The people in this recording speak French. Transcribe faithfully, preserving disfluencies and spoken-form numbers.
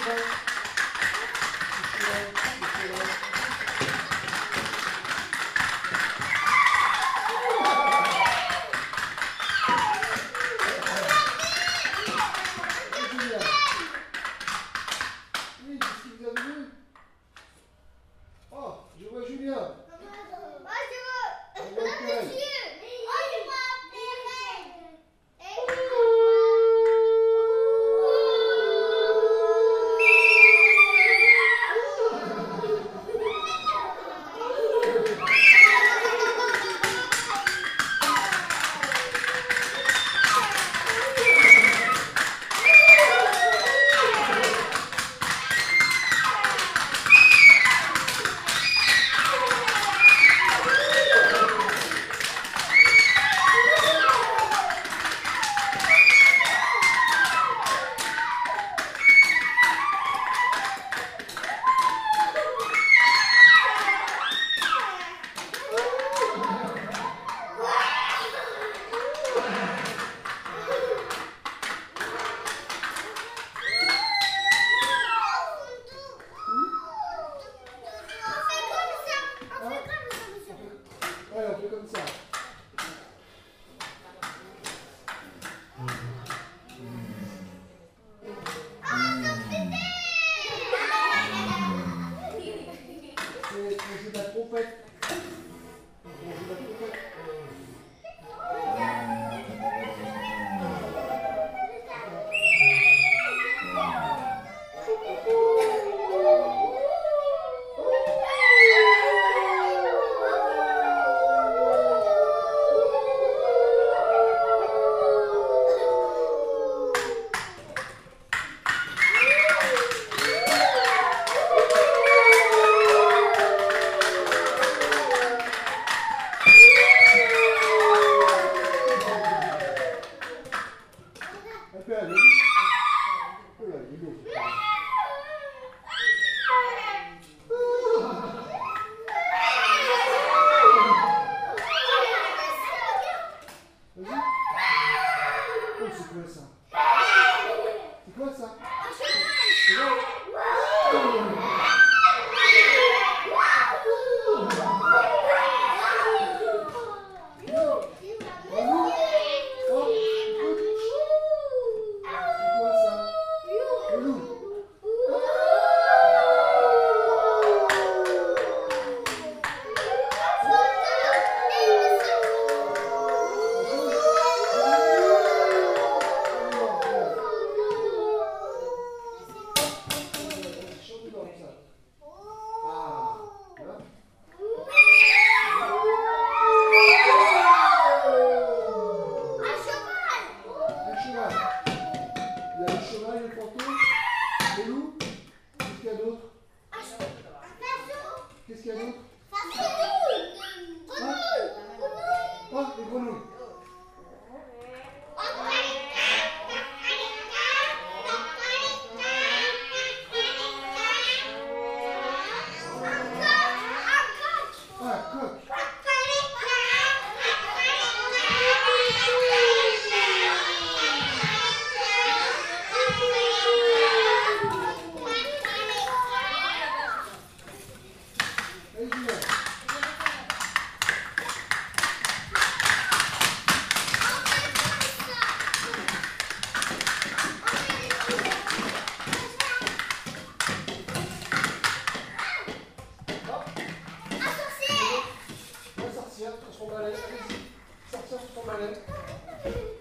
Oui, qu'est-ce que vous avez vu? Oh, je vois Julien. Ouais, on fait comme ça. On joue de la trompette. On joue de la trompette. C'est quoi ça? C'est quoi ça? C'est quoi? Il y a le cheval, le fantôme, le loup. Qu'est-ce qu'il y a d'autre? Qu'est-ce qu'il y a d'autre? Ah, ah, les grenouilles. Ah, coq. Sortir, transformer à l'aise, sortir, transformer à l'aise.